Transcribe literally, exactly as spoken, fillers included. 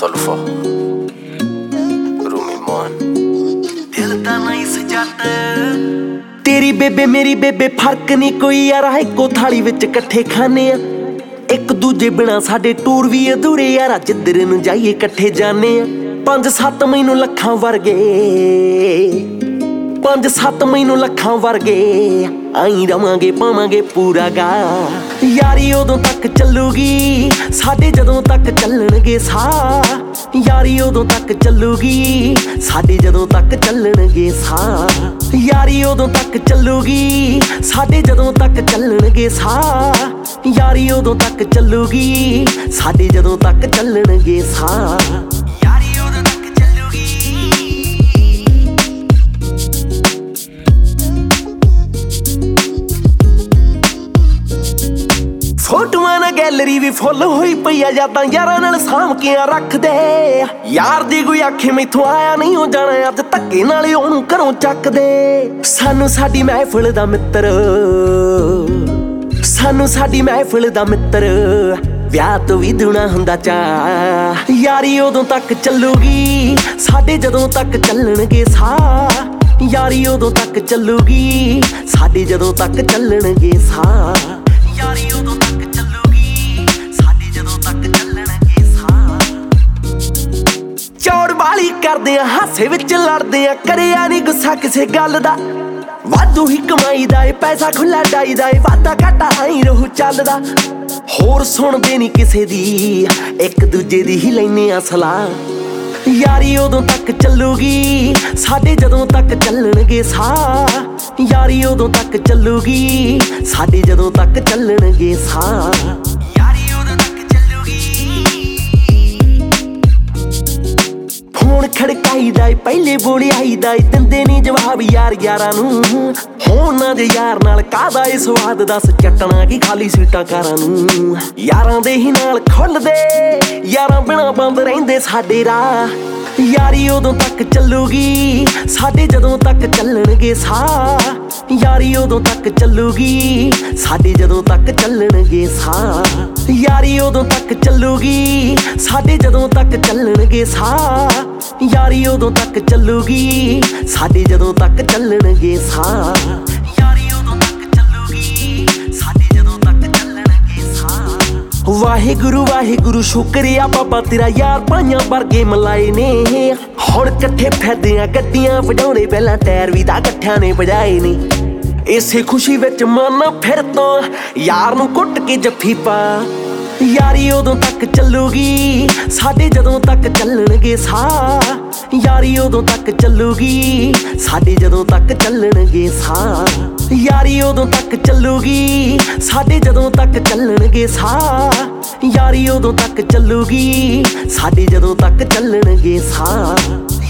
Sulfur Rumi Mohan दिल दा नहीं सजाता तेरी बेबे मेरी बेबे फर्क नहीं कोई यार इक्को थाली विच कट्ठे खाने आ एक दूजे बिना साडे टूर भी अधूरे यार जिधर नूं जाइए कट्ठे जाने आ पंज सत्त मैनू लखां वर्गे पंज सत्त मैनू लखां वर्गे आई रवांगे पावांगे पूरा गा यारी उदों तक चलूगी साडे जदों तक चलणगे साह यारी उदों तक चलूगी साडे जदों तक चलणगे साह यारी उदों तक चलूगी साडे जदों तक चलणगे साह यारी उदों तक चलूगी साडे जदों तक चलणगे साह फोटोआं ना गैलरी भी फुल होई पई आ यादां यारां नाल साम के रख दे यार दी कोई आखे मैथों आया नहीं हो जाना अज धक्के नाल ओनू घरों चक दे सानू साडी महफिल दा मित्र सानू साडी महफिल दा मित्र विआह तो भी दूना हुंदा चा यारी उदों तक चलूगी साडे जदों तक चलणगे साह यारी उदों तक चलूगी साडे जदों तक चलणगे साह यारी उदों तक चलूगी साडे जदों तक चलणगे साह चौड़ वाली करदे आ हासे विच लड़दे आ करिया नहीं गुस्सा किसे गल दा वाधू ही कमाई दा पैसा खुला डाई दा वादा घाटा आई रहू चलदा होर सुणदे नहीं किसे दी एक दूजे दी ही लैने आ सलाह यारी उदों तक चलूगी साडे जदों तक चलणगे साह यारी उदों तक चलूगी साडे जदों तक चलणगे साह यारी उदों तक चलूगी फोन खड़काई दा पहले बोली आई दा दिंदे नहीं जवाब यार यारां नूं होण ना जे यार नाल काहदा ए स्वाद दस चटना की खाली सीटां कारां नूं यारां दे ही नाल खुलदे यारां बिना बंद रहिंदे साडे राह यारी उदों तक चलूगी साडे जदों तक चलणगे साह यारी उदों तक चलूगी साडे जदों तक चलणगे साह यारी उदों तक चलूगी साडे जदों तक चलणगे साह यारी उदों तक चलूगी साडे जदों तक चलणगे साह यारी उदों तक चलूगी साडे जदों तक चलणगे साह वाहिगुरु वाहिगुरु शुक्रिया बाबा तेरा यार पाइयां वर्गे मलाए ने हुण कट्ठे फिरदे आ गड्डियां वजाउणे पहलां टायर भी तां कट्ठियां ने वजाए ने इसे खुशी विच मन फिर तो यार नूं कुट के जफ्फी पा यारी उदों तक चलूगी साडे जदों तक चलणगे साह यारी उदों तक चलूगी साडे जदों तक चलणगे साह यारी उदों तक चलूगी साडे जदों तक चलणगे साह यारी उदों तक चलूगी साडे जदों तक चलणगे साह